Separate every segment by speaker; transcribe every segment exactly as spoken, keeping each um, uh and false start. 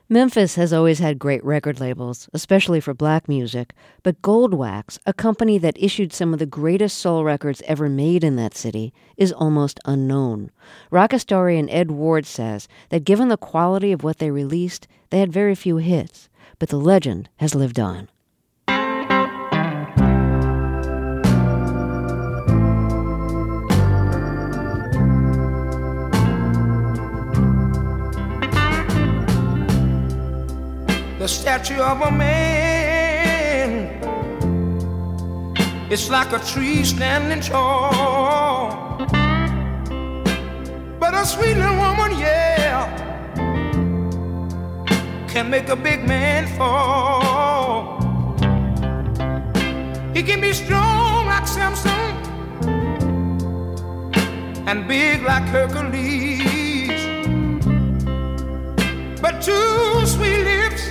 Speaker 1: Memphis has always had great record labels, especially for black music, but Goldwax, a company that issued some of the greatest soul records ever made in that city, is almost unknown. Rock historian Ed Ward says that given the quality of what they released, they had very few hits, but the legend has lived on.
Speaker 2: The statue of a man, it's like a tree standing tall, but a sweet little woman, yeah, can make a big man fall. He can be strong like Samson and big like Hercules, but two sweet lips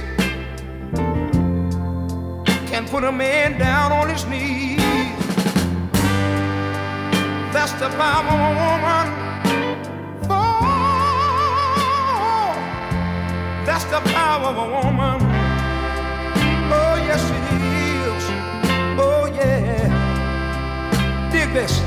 Speaker 2: can put a man down on his knees. That's the power of a woman. Oh, that's the power of a woman. Oh, yes it is. Oh, yeah. Dig this.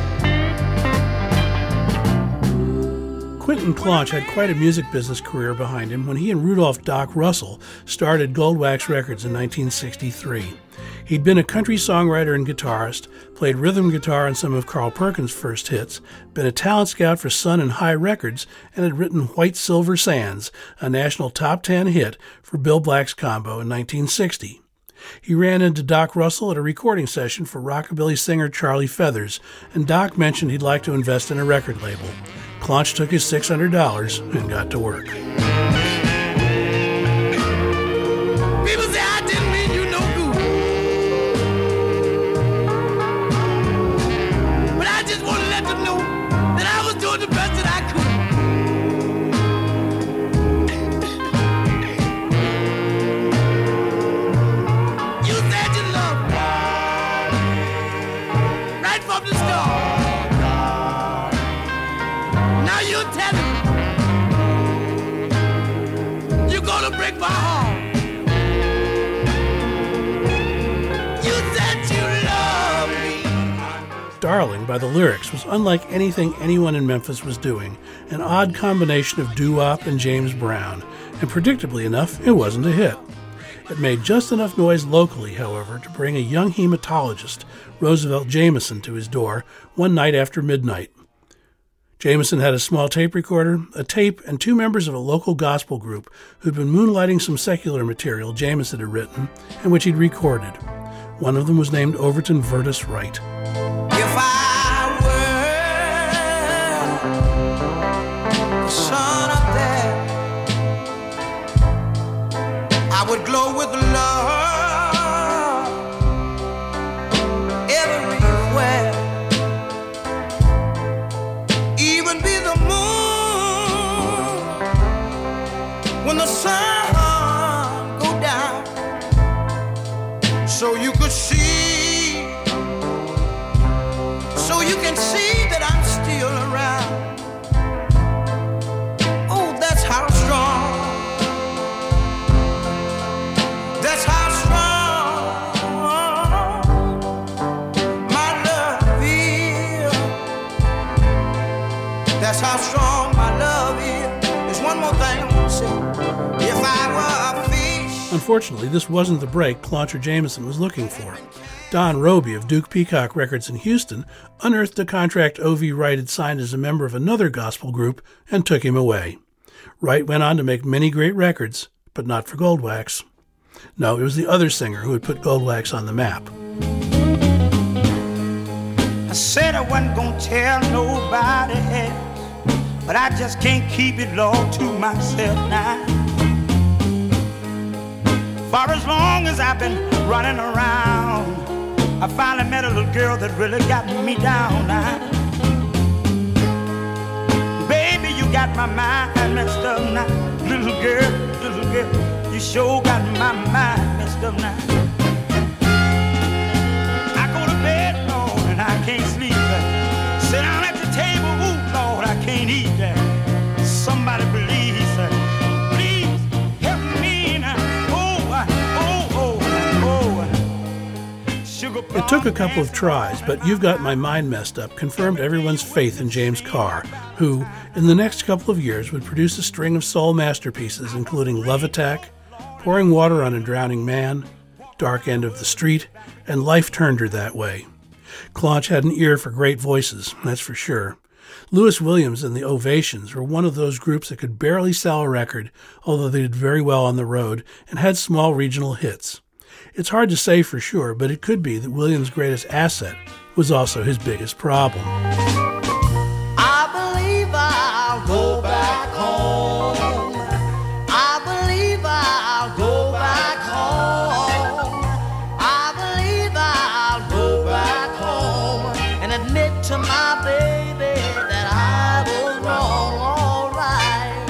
Speaker 3: Quentin Claunch had quite a music business career behind him when he and Rudolph Doc Russell started Goldwax Records in nineteen sixty-three. He'd been a country songwriter and guitarist, played rhythm guitar on some of Carl Perkins' first hits, been a talent scout for Sun and High Records, and had written White Silver Sands, a national top ten hit for Bill Black's Combo in nineteen sixty. He ran into Doc Russell at a recording session for rockabilly singer Charlie Feathers, and Doc mentioned he'd like to invest in a record label. Claunch took his six hundred dollars and got to work.
Speaker 2: People say I didn't mean you no good, but I just want to let them know that I was doing the best that I could. You said you loved me right from the start. Now you're telling me you're gonna break my heart. You said you love me.
Speaker 3: Darling by the Lyrics was unlike anything anyone in Memphis was doing, an odd combination of doo-wop and James Brown, and predictably enough, it wasn't a hit. It made just enough noise locally, however, to bring a young hematologist, Roosevelt Jameson, to his door one night after midnight. Jameson had a small tape recorder, a tape, and two members of a local gospel group who'd been moonlighting some secular material Jameson had written and which he'd recorded. One of them was named Overton Vertus Wright.
Speaker 2: If I were the son of that, I would glow with love everywhere. Even be the moon when the sun go down, so you could see, so you can see that I'm still around. Oh, that's how strong, that's how strong my love is. That's how strong my love is. There's one more thing I want to say. If I were a fish.
Speaker 3: Unfortunately, this wasn't the break Claunch or Jameson was looking for. Don Roby of Duke Peacock Records in Houston unearthed a contract O V Wright had signed as a member of another gospel group and took him away. Wright went on to make many great records, but not for Goldwax. No, it was the other singer who had put Goldwax on the map.
Speaker 2: I said I wasn't gonna tell nobody else, but I just can't keep it all to myself now. For as long as I've been running around, I finally met a little girl that really got me down now. Baby, you got my mind messed up now. Little girl, little girl, you sure got my mind messed up now. I go to bed, Lord, and I can't sleep. Sit down at the table, ooh, Lord, I can't eat that. Somebody please, please help me
Speaker 3: It took a couple of tries, but You've Got My Mind Messed Up confirmed everyone's faith in James Carr, who, in the next couple of years, would produce a string of soul masterpieces, including Love Attack, Pouring Water on a Drowning Man, Dark End of the Street, and Life Turned Her That Way. Claunch had an ear for great voices, that's for sure. Lewis Williams and the Ovations were one of those groups that could barely sell a record, although they did very well on the road and had small regional hits. It's hard to say for sure, but it could be that Williams' greatest asset was also his biggest problem.
Speaker 2: I believe I'll go back home. I believe I'll go back home. I believe I'll go back home and admit to my baby that I was wrong, all right.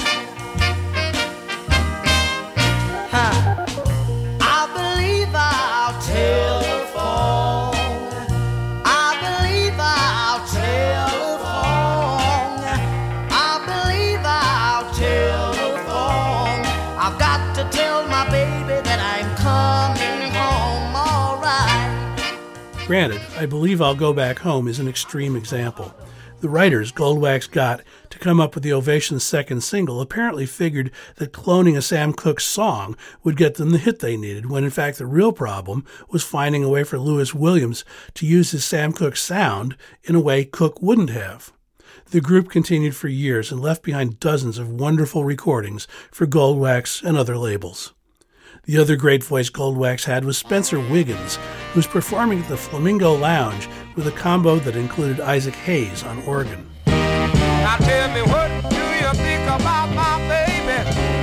Speaker 2: Huh. I believe I'll telephone. I believe I'll telephone. I believe I'll telephone. I've got to tell my baby that I'm coming home, all right.
Speaker 3: Granted, I Believe I'll Go Back Home is an extreme example. The writers Goldwax got to come up with the Ovations' second single apparently figured that cloning a Sam Cooke song would get them the hit they needed, when in fact the real problem was finding a way for Lewis Williams to use his Sam Cooke sound in a way Cooke wouldn't have. The group continued for years and left behind dozens of wonderful recordings for Goldwax and other labels. The other great voice Goldwax had was Spencer Wiggins, who was performing at the Flamingo Lounge with a combo that included Isaac Hayes on organ.
Speaker 4: Now tell me, what do you think about my baby?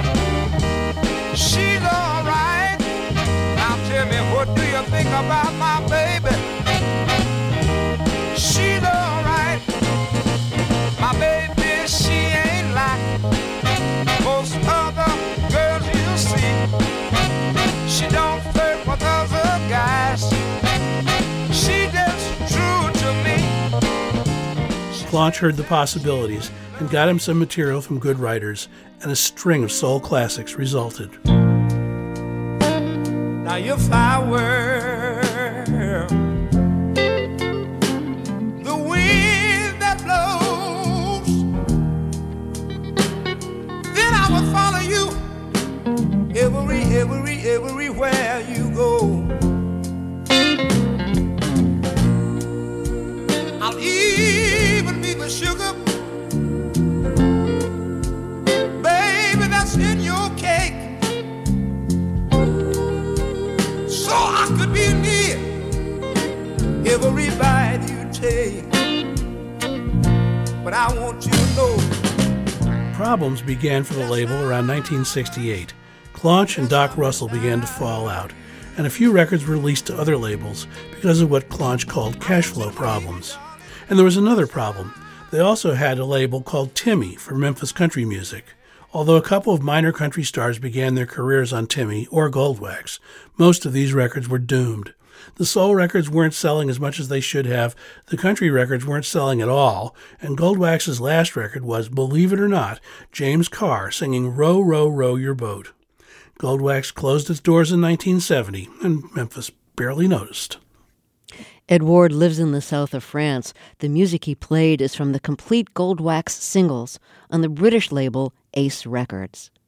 Speaker 4: She's all right. Now tell me, what do you think about my baby? She's all right. My baby, she ain't like most other girls you see. She don't flirt with other guys. She just true to me.
Speaker 3: Claunch heard the possibilities and got him some material from good writers, and a string of soul classics resulted.
Speaker 4: Now if I were the wind that blows, then I would follow you every, every, everywhere you go. I'll even be the sugar, baby, that's in your cake, so I could be near every bite you take. But I want you to know,
Speaker 3: Problems began for the label around nineteen sixty-eight. Claunch and Doc Russell began to fall out, and a few records were released to other labels because of what Claunch called cash flow problems. And there was another problem. They also had a label called Timmy for Memphis country music. Although a couple of minor country stars began their careers on Timmy or Goldwax, most of these records were doomed. The soul records weren't selling as much as they should have, the country records weren't selling at all, and Goldwax's last record was, believe it or not, James Carr singing Row, Row, Row Your Boat. Goldwax closed its doors in nineteen seventy, and Memphis barely noticed.
Speaker 1: Ed Ward lives in the south of France. The music he played is from the complete Goldwax singles on the British label Ace Records.